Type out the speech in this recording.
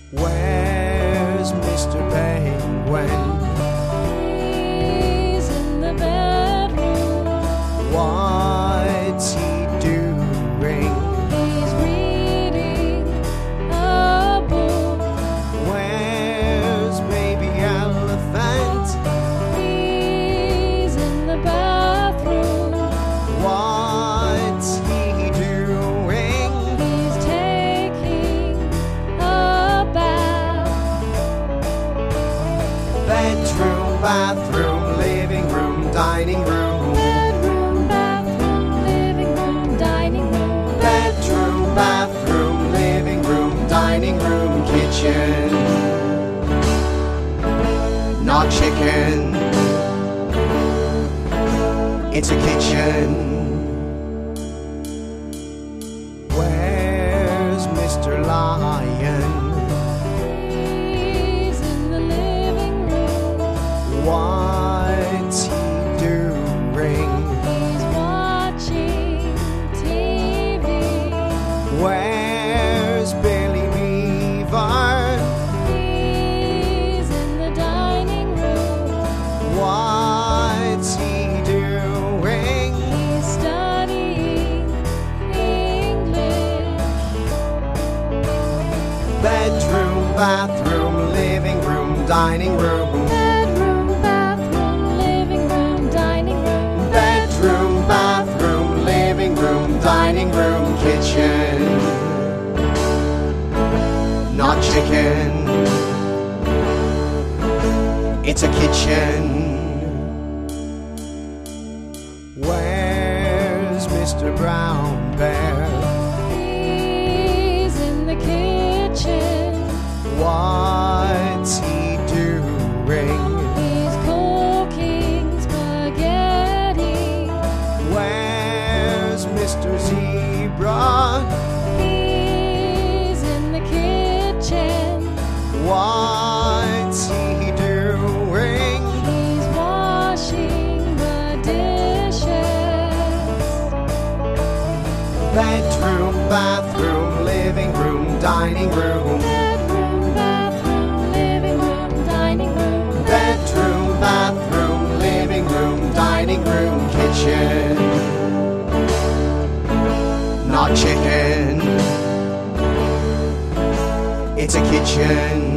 Where's Mr. Penguin? He's in the bedroom. What's he doing? He's reading a book. Where's Baby Elephant? He's in the bathroom. What's he doing? He's taking a bath. Bedroom, bathroom, living room, dining room. Bedroom, bathroom, living room, dining room. Bedroom, bathroom, living room, dining room, kitchen. Not chicken. It's a kitchen. Where's Mr. Lion? He's in the living room. What's he doing? He's watching TV. Where's Billy Beaver? He's in the dining room. What's he doing? He's studying English. Bedroom, bathroom, living room, dining room. Bedroom, bathroom, living room, dining room. Bedroom, bathroom, living room, dining room, kitchen. Not chicken. It's a kitchen. Where's Mr. Brown Bear? He's in the kitchen. What's he doing? He's cooking spaghetti. Where's Mr. Zebra? He's in the kitchen. What's he doing? He's washing the dishes. Bedroom, bathroom, living room, dining room. Bedroom, bathroom, living room, dining room. Bedroom, bathroom, living room, dining room, kitchen. Not chicken. It's a kitchen.